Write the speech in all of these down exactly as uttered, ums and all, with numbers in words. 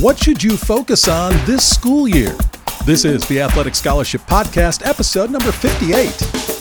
What should you focus on this school year? This is the Athletic Scholarship Podcast, episode number fifty-eight.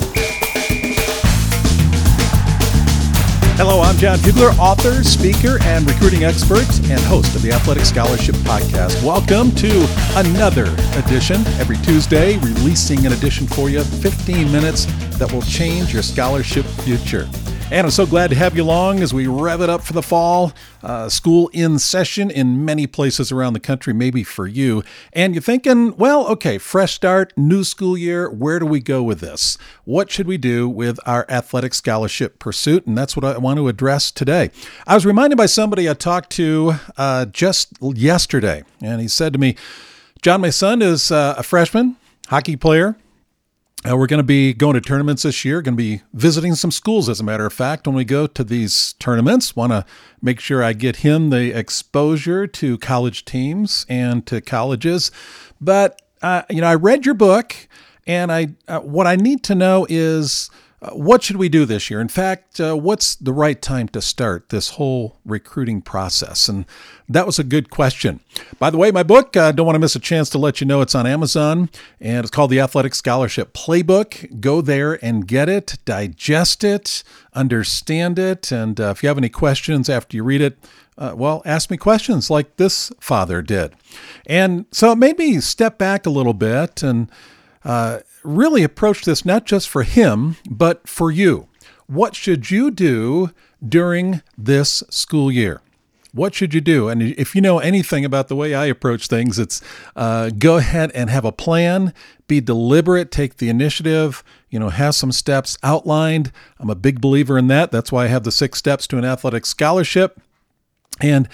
Hello, I'm John Hugler, author, speaker, and recruiting expert, and host of the Athletic Scholarship Podcast. Welcome to another edition. Every Tuesday, releasing an edition for you, fifteen minutes that will change your scholarship future. And I'm so glad to have you along as we rev it up for the fall. Uh, school in session in many places around the country, maybe for you. And you're thinking, well, okay, fresh start, new school year. Where do we go with this? What should we do with our athletic scholarship pursuit? And that's what I want to address today. I was reminded by somebody I talked to uh, just yesterday, and he said to me, John, my son is uh, a freshman, hockey player. Uh, we're going to be going to tournaments this year, going to be visiting some schools, as a matter of fact, when we go to these tournaments. Want to make sure I get him the exposure to college teams and to colleges. But, uh, you know, I read your book, and I uh, what I need to know is uh, what should we do this year? In fact, uh, what's the right time to start this whole recruiting process? And that was a good question. By the way, my book, I uh, don't want to miss a chance to let you know it's on Amazon, and it's called The Athletic Scholarship Playbook. Go there and get it, digest it, understand it, and uh, if you have any questions after you read it, uh, well, ask me questions like this father did. And so it made me step back a little bit and uh, really approach this not just for him, but for you. What should you do during this school year? What should you do? And if you know anything about the way I approach things, it's uh, go ahead and have a plan, be deliberate, take the initiative, you know, have some steps outlined. I'm a big believer in that. That's why I have the six steps to an athletic scholarship. And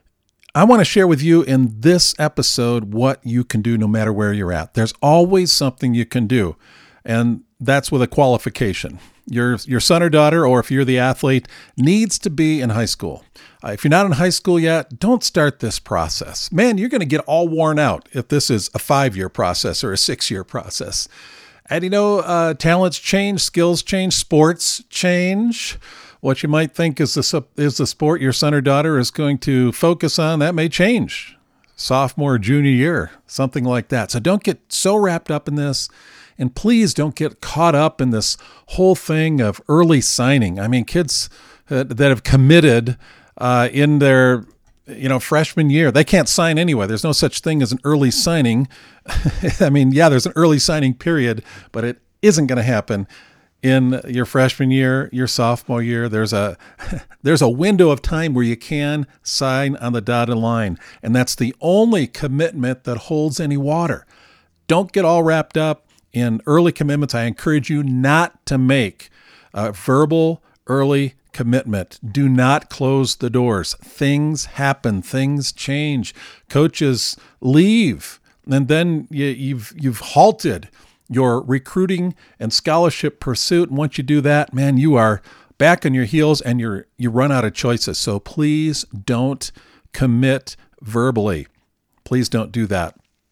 I want to share with you in this episode what you can do no matter where you're at. There's always something you can do, and that's with a qualification. Your your son or daughter, or if you're the athlete, needs to be in high school. Uh, if you're not in high school yet, don't start this process. Man, you're going to get all worn out if this is a five-year process or a six-year process. And you know, uh, talents change, skills change, sports change. What you might think is the, is the sport your son or daughter is going to focus on, that may change. Sophomore, junior year, something like that. So don't get so wrapped up in this. And please don't get caught up in this whole thing of early signing. I mean, kids uh, that have committed uh, in their, you know, freshman year, they can't sign anyway. There's no such thing as an early signing. I mean, yeah, there's an early signing period, but it isn't going to happen in your freshman year, your sophomore year. There's a there's a window of time where you can sign on the dotted line, and that's the only commitment that holds any water. Don't get all wrapped up in early commitments. I encourage you not to make a verbal early commitment. Do not close the doors. Things happen. Things change. Coaches leave, and then you, you've you've halted your recruiting and scholarship pursuit. And once you do that, man, you are back on your heels and you're you run out of choices. So please don't commit verbally. Please don't do that.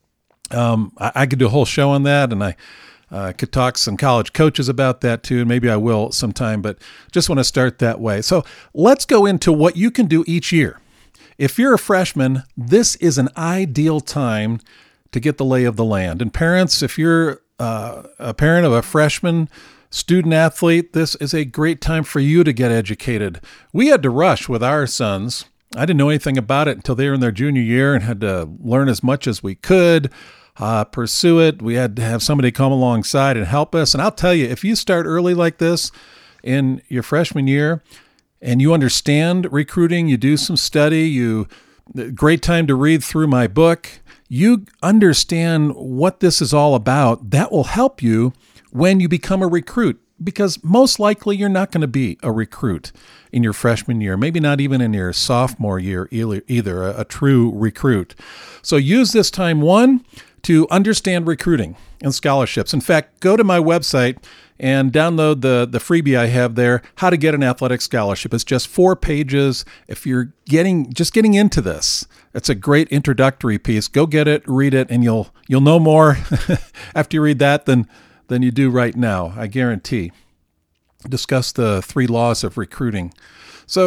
Um, I, I could do a whole show on that, and I uh, could talk to some college coaches about that too, and maybe I will sometime, but just want to start that way. So let's go into what you can do each year. If you're a freshman, this is an ideal time to get the lay of the land. And parents, if you're uh, a parent of a freshman student athlete, this is a great time for you to get educated. We had to rush with our sons. I didn't know anything about it until they were in their junior year and had to learn as much as we could, uh, pursue it. We had to have somebody come alongside and help us. And I'll tell you, if you start early like this in your freshman year and you understand recruiting, you do some study, you great time to read through my book, you understand what this is all about. That will help you when you become a recruit, because most likely you're not going to be a recruit in your freshman year, maybe not even in your sophomore year either, a, a true recruit. So use this time, one, to understand recruiting and scholarships. In fact, go to my website and download the, the freebie I have there, How to Get an Athletic Scholarship. It's just four pages. If you're getting just getting into this, it's a great introductory piece. Go get it, read it, and you'll you'll know more after you read that than than you do right now, I guarantee. Discuss the three laws of recruiting. So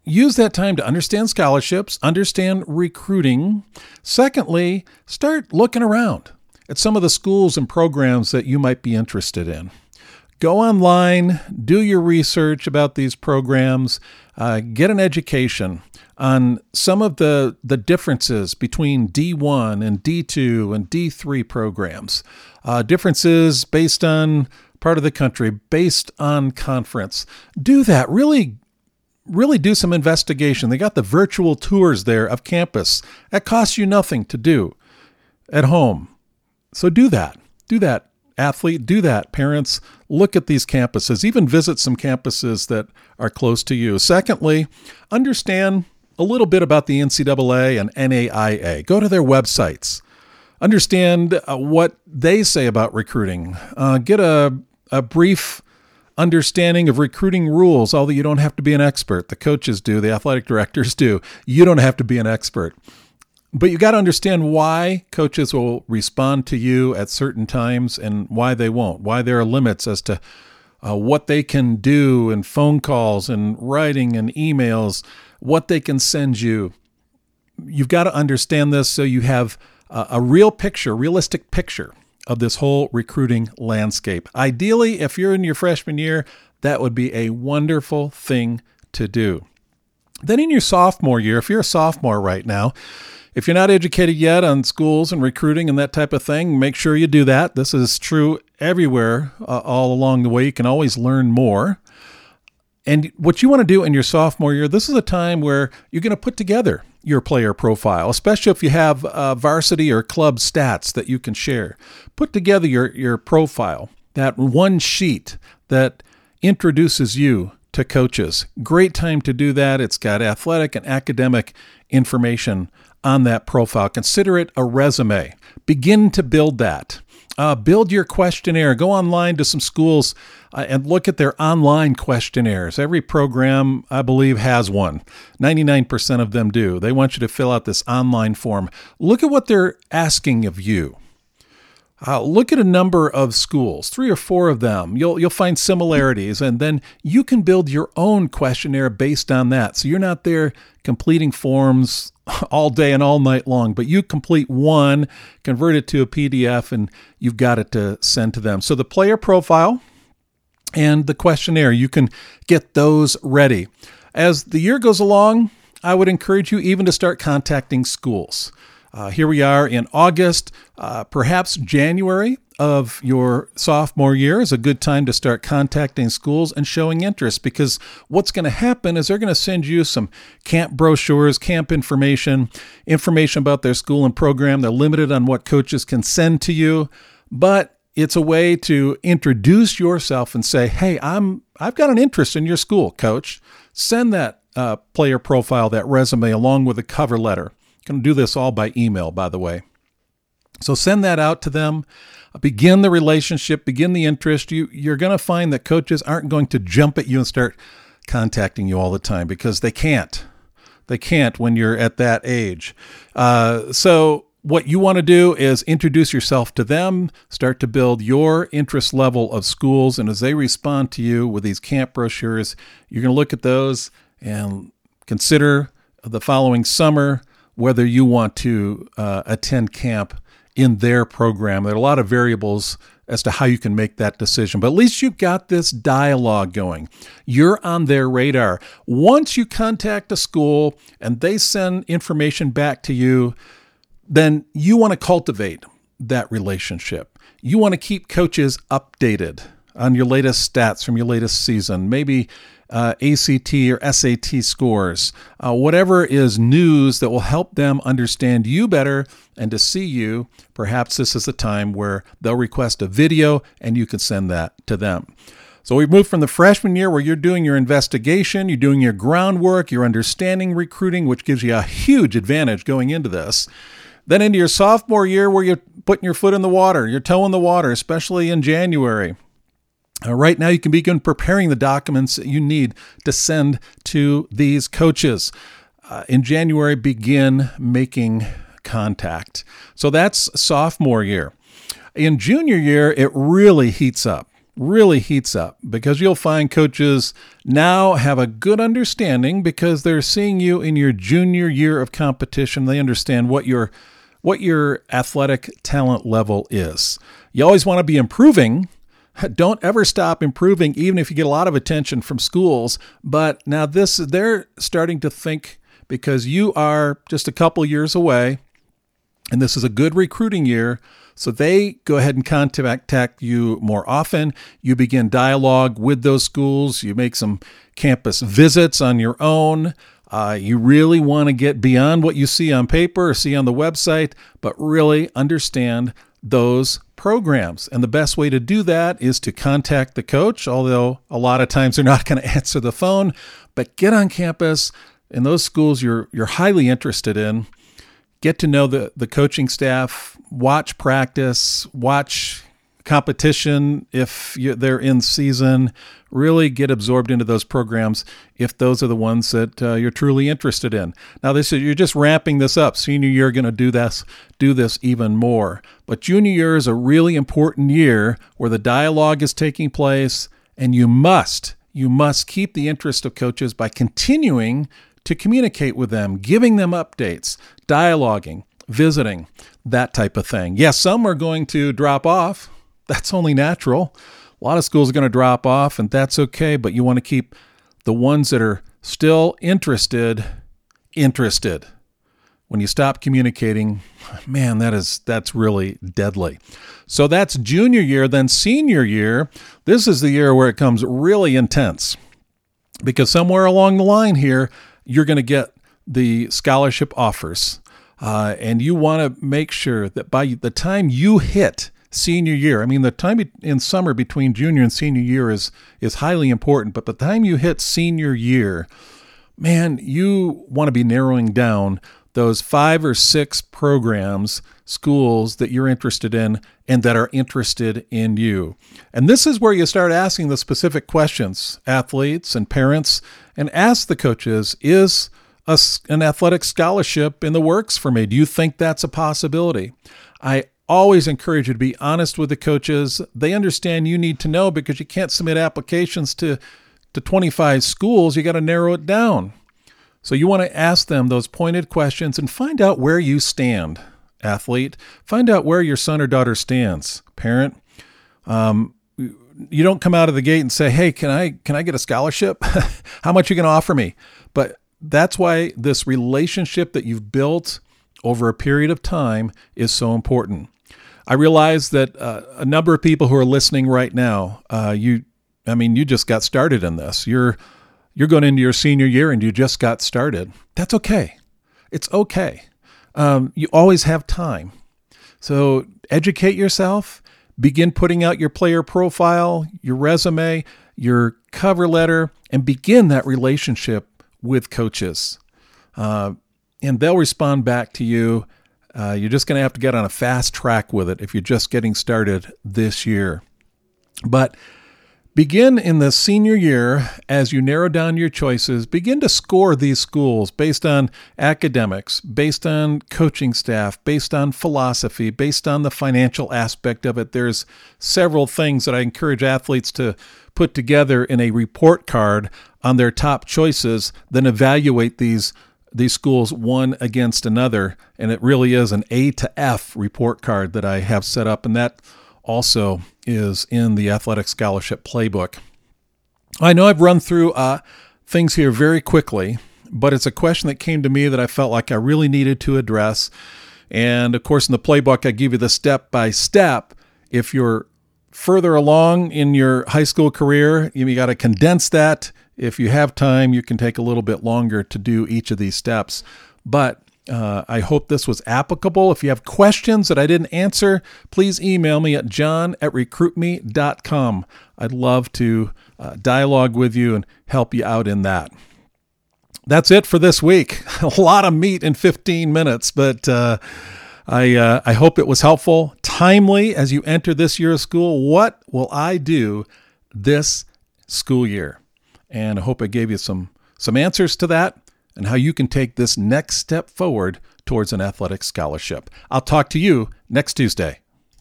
use that time to understand scholarships, understand recruiting. Secondly, start looking around at some of the schools and programs that you might be interested in. Go online, do your research about these programs, uh, get an education on some of the, the differences between D one and D two and D three programs. Uh, differences based on part of the country, based on conference. Do that. Really, really do some investigation. They got the virtual tours there of campus. That costs you nothing to do at home. So do that. Do that, athlete. Do that, parents. Look at these campuses. Even visit some campuses that are close to you. Secondly, understand a little bit about the N C double A and N A I A. Go to their websites. Understand uh, what they say about recruiting. Uh, get a, a brief understanding of recruiting rules, although you don't have to be an expert. The coaches do, the athletic directors do. You don't have to be an expert. But you got to understand why coaches will respond to you at certain times and why they won't, why there are limits as to uh, what they can do in phone calls and writing and emails, what they can send you. You've got to understand this so you have a, a real picture, realistic picture of this whole recruiting landscape. Ideally, if you're in your freshman year, that would be a wonderful thing to do. Then in your sophomore year, if you're a sophomore right now, if you're not educated yet on schools and recruiting and that type of thing, make sure you do that. This is true everywhere uh, all along the way. You can always learn more. And what you want to do in your sophomore year, this is a time where you're going to put together your player profile, especially if you have uh, varsity or club stats that you can share. Put together your, your profile, that one sheet that introduces you to coaches. Great time to do that. It's got athletic and academic information on that profile. Consider it a resume. Begin to build that. Uh, build your questionnaire. Go online to some schools uh, and look at their online questionnaires. Every program, I believe, has one. ninety-nine percent of them do. They want you to fill out this online form. Look at what they're asking of you. Uh, look at a number of schools, three or four of them. You'll you'll find similarities, and then you can build your own questionnaire based on that. So you're not there completing forms all day and all night long, but you complete one, convert it to a P D F, and you've got it to send to them. So the player profile and the questionnaire, you can get those ready. As the year goes along, I would encourage you even to start contacting schools. Uh, here we are in August, uh, perhaps January of your sophomore year is a good time to start contacting schools and showing interest, because what's going to happen is they're going to send you some camp brochures, camp information, information about their school and program. They're limited on what coaches can send to you, but it's a way to introduce yourself and say, hey, I'm, I've got an interest in your school, coach. Send that uh, player profile, that resume, along with a cover letter. You can do this all by email, by the way. So send that out to them. Begin the relationship, begin the interest. You, you're going to find that coaches aren't going to jump at you and start contacting you all the time, because they can't. They can't when you're at that age. Uh, so what you want to do is introduce yourself to them, start to build your interest level of schools, and as they respond to you with these camp brochures, you're going to look at those and consider the following summer whether you want to uh, attend camp in their program. There are a lot of variables as to how you can make that decision, but at least you've got this dialogue going. You're on their radar. Once you contact a school and they send information back to you, then you want to cultivate that relationship. You want to keep coaches updated on your latest stats from your latest season, maybe uh, A C T or S A T scores, uh, whatever is news that will help them understand you better and to see you. Perhaps this is a time where they'll request a video and you can send that to them. So we've moved from the freshman year where you're doing your investigation, you're doing your groundwork, you're understanding recruiting, which gives you a huge advantage going into this. Then into your sophomore year where you're putting your foot in the water, your toe in the water, especially in January. Uh, right now, you can begin preparing the documents that you need to send to these coaches. Uh, in January, begin making contact. So that's sophomore year. In junior year, it really heats up. really heats up because you'll find coaches now have a good understanding because they're seeing you in your junior year of competition. They understand what your what your athletic talent level is. You always want to be improving. Don't ever stop improving, even if you get a lot of attention from schools. But now this, they're starting to think, because you are just a couple years away, and this is a good recruiting year, so they go ahead and contact you more often. You begin dialogue with those schools. You make some campus visits on your own. Uh, you really want to get beyond what you see on paper or see on the website, but really understand those programs. And the best way to do that is to contact the coach, although a lot of times they're not going to answer the phone, but get on campus in those schools you're you're highly interested in. Get to know the, the coaching staff, watch practice, watch competition if you, they're in season, really get absorbed into those programs if those are the ones that uh, you're truly interested in. Now, this is, you're just ramping this up. Senior year, going to do this, do this even more. But junior year is a really important year where the dialogue is taking place, and you must, you must keep the interest of coaches by continuing to communicate with them, giving them updates, dialoguing, visiting, that type of thing. Yes, some are going to drop off. That's only natural. A lot of schools are going to drop off, and that's okay, but you want to keep the ones that are still interested, interested. When you stop communicating, man, that is that's really deadly. So that's junior year. Then senior year, this is the year where it comes really intense, because somewhere along the line here, you're going to get the scholarship offers, uh, and you want to make sure that by the time you hit senior year, I mean, the time in summer between junior and senior year is is highly important, but by the time you hit senior year, man, you want to be narrowing down those five or six programs, schools that you're interested in and that are interested in you. And this is where you start asking the specific questions, athletes and parents, and ask the coaches, is a, an athletic scholarship in the works for me? Do you think that's a possibility? I always encourage you to be honest with the coaches. They understand you need to know, because you can't submit applications to, to twenty-five schools. You got to narrow it down. So you want to ask them those pointed questions and find out where you stand, athlete. Find out where your son or daughter stands, parent. Um, you don't come out of the gate and say, hey, can I can I get a scholarship? How much are you going to offer me? But that's why this relationship that you've built over a period of time is so important. I realize that uh, a number of people who are listening right now, uh, you, I mean, you just got started in this. You're you're going into your senior year and you just got started. That's okay. It's okay. Um, you always have time. So educate yourself. Begin putting out your player profile, your resume, your cover letter, and begin that relationship with coaches. Uh, and they'll respond back to you. Uh, you're just going to have to get on a fast track with it if you're just getting started this year. But begin in the senior year, as you narrow down your choices, begin to score these schools based on academics, based on coaching staff, based on philosophy, based on the financial aspect of it. There's several things that I encourage athletes to put together in a report card on their top choices, then evaluate these these schools one against another. And it really is an A to F report card that I have set up. And that also is in the Athletic Scholarship Playbook. I know I've run through uh, things here very quickly, but it's a question that came to me that I felt like I really needed to address. And of course, in the playbook, I give you the step by step. If you're further along in your high school career, you got to condense that. If you have time, you can take a little bit longer to do each of these steps. But uh, I hope this was applicable. If you have questions that I didn't answer, please email me at john at recruit me dot com. I'd love to uh, dialogue with you and help you out in that. That's it for this week. A lot of meat in fifteen minutes, but uh, I uh, I hope it was helpful, timely as you enter this year of school. What will I do this school year? And I hope I gave you some some answers to that and how you can take this next step forward towards an athletic scholarship. I'll talk to you next Tuesday.